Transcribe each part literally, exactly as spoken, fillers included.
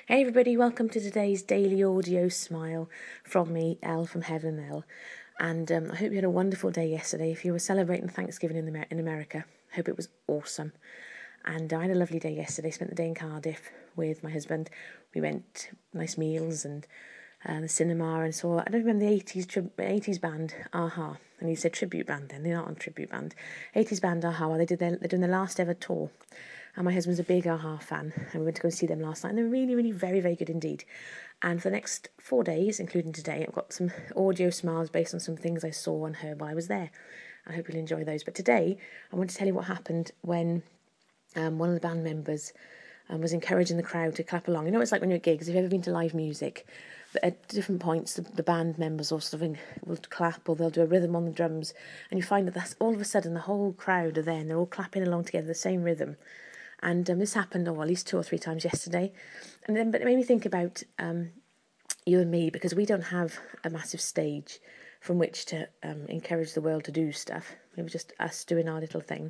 Hey everybody, welcome to today's daily audio smile from me, Elle from Heaven Elle. And um, I hope you had a wonderful day yesterday. If you were celebrating Thanksgiving in, the, in America, I hope it was awesome. And I had a lovely day yesterday, spent the day in Cardiff with my husband. We went nice meals and uh, the cinema and saw, I don't remember the eighties, tri- eighties band, a-ha. And you said tribute band then, they're not on tribute band. eighties band, a-ha, well, they did their, they're doing their last ever tour. And my husband's a big a-ha fan, and we went to go and see them last night, and they're really, really very, very good indeed. And for the next four days, including today, I've got some audio smiles based on some things I saw and heard while I was there. I hope you'll enjoy those. But today, I want to tell you what happened when um, one of the band members um, was encouraging the crowd to clap along. You know what it's like when you're at gigs, if you've ever been to live music, but at different points, the, the band members or sort of will clap, or they'll do a rhythm on the drums, and you find that that's all of a sudden the whole crowd are there, and they're all clapping along together, the same rhythm. And um, this happened, oh, at least two or three times yesterday. And then, but it made me think about um, you and me, because we don't have a massive stage from which to um, encourage the world to do stuff. It was just us doing our little thing.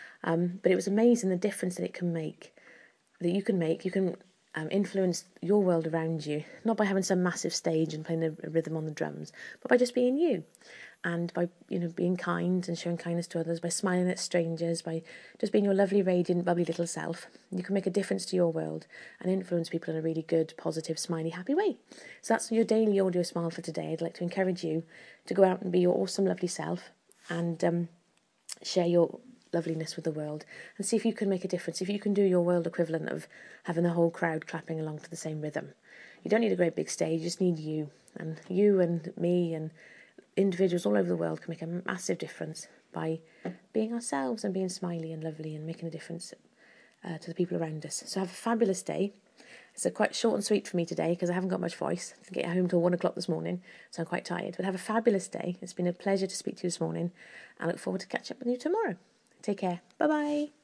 Um, but it was amazing the difference that it can make, that you can make. You can um, influence your world around you, not by having some massive stage and playing a, a rhythm on the drums, but by just being you. And by, you know, being kind and showing kindness to others, by smiling at strangers, by just being your lovely, radiant, bubbly little self, you can make a difference to your world and influence people in a really good, positive, smiley, happy way. So that's your daily audio smile for today. I'd like to encourage you to go out and be your awesome, lovely self and um, share your loveliness with the world and see if you can make a difference, if you can do your world equivalent of having the whole crowd clapping along to the same rhythm. You don't need a great big stage, you just need you. And you and me and individuals all over the world can make a massive difference by being ourselves and being smiley and lovely and making a difference uh, to the people around us. So have a fabulous day. It's a quite short and sweet for me today because I haven't got much voice. I didn't get home till one o'clock this morning, so I'm quite tired. But have a fabulous day. It's been a pleasure to speak to you this morning. I look forward to catch up with you tomorrow. Take care. Bye-bye.